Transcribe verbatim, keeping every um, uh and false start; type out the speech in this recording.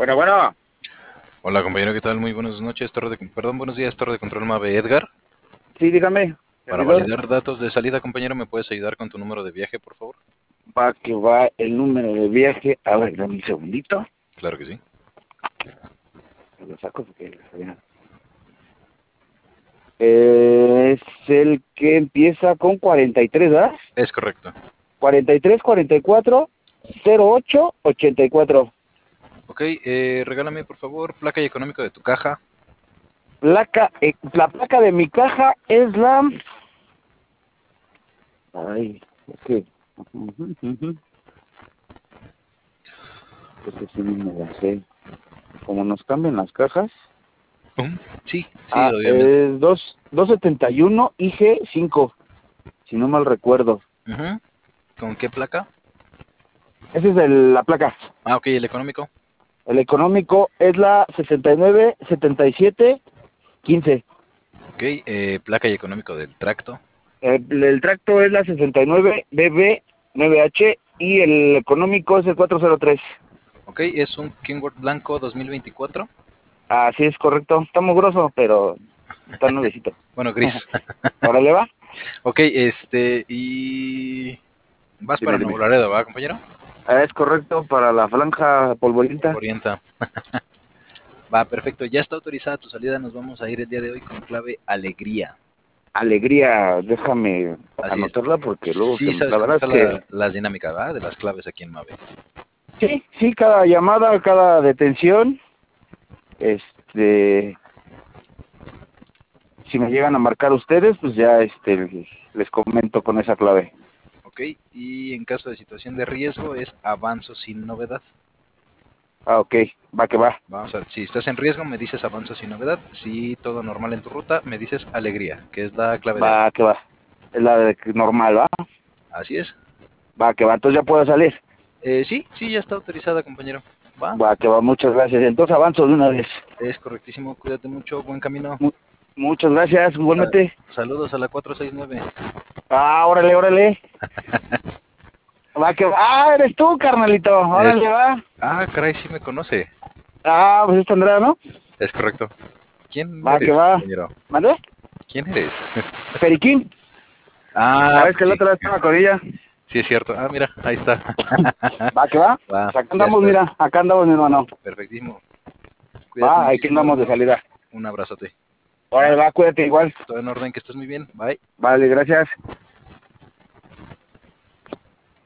Bueno, bueno. Hola compañero, ¿qué tal? Muy buenas noches, torre de... Perdón, buenos días, torre de control MAVE Edgar. Sí, dígame, Para servidor. validar datos de salida, compañero, ¿me puedes ayudar con tu número de viaje, por favor? Va que va el número de viaje. A ver, dame un segundito. Claro que sí. Lo saco porque... Eh, es el que empieza con cuarenta y tres, ¿verdad? Es correcto. cuarenta y tres, cuarenta y cuatro, cero ocho, ochenta y cuatro. Ok, eh, regálame, por favor, placa y económico de tu caja. Placa, eh, la placa de mi caja es la... Ay, ok. Ujú, ujú. Este sí no me la sé. Como nos cambian las cajas. Um, sí, sí, Ah, obviamente. es dos, doscientos setenta y uno I G cinco, si no mal recuerdo. Ujú. ¿Con qué placa? Esa es el- la placa. Ah, ok, el económico. El económico es la sesenta y nueve, setenta y siete, quince. Ok, eh, placa y económico del tracto. El, el tracto es la sesenta y nueve B B nueve H y el económico es el cuatrocientos tres. Ok, es un Kenworth blanco dos mil veinticuatro. Así es correcto. Está muy grosso, pero está nuevecito. Bueno, gris. ¿Órale va? Ok, este, y... Vas Dime, para Nuevo dime. Laredo, ¿va, compañero? Ah, es correcto para la franja polvorienta. Orienta. Va, perfecto. Ya está autorizada tu salida. Nos vamos a ir el día de hoy con clave alegría. Alegría, déjame Así es. anotarla porque luego se, Sí, sabes la cómo verdad está es que la, las dinámicas, ¿verdad? De las claves aquí en MAVE. sí, sí, cada llamada, cada detención, este, si me llegan a marcar ustedes, pues ya este les comento con esa clave. Ok, y en caso de situación de riesgo es avanzo sin novedad. Ah, ok, va que va. Vamos a ver, si estás en riesgo me dices avanzo sin novedad. Si todo normal en tu ruta me dices alegría, que es la clave de Va ahora. que va. Es la de normal, ¿va? Así es. Va que va, entonces ya puedo salir. Eh, sí, sí, ya está autorizada, compañero. Va, Va que va, muchas gracias. Entonces avanzo de una vez. es correctísimo. Cuídate mucho, buen camino. Mu- muchas gracias, Sa- igualmente. saludos a la cuatro seis nueve. Ah, órale, órale. Va que va. Ah, eres tú, carnalito. Es... Órale, va. Ah, caray, sí me conoce. Ah, pues es Andrea, ¿no? Es correcto. ¿Quién Va que eres, va. compañero? ¿Mande? ¿Quién eres? Periquín. Ah, Sabes que el Peri. otro día estaba con ella. Sí, es cierto. Ah, mira, ahí está. Va que va. Va, Pues acá ya andamos, estás. mira. Acá andamos, mi hermano. Perfectísimo. Cuídate Va, aquí muchísimo, andamos de hermano. salida. Un abrazote. Órale, Va, va, cuídate igual. todo en orden, que estés muy bien. Bye. Vale, gracias.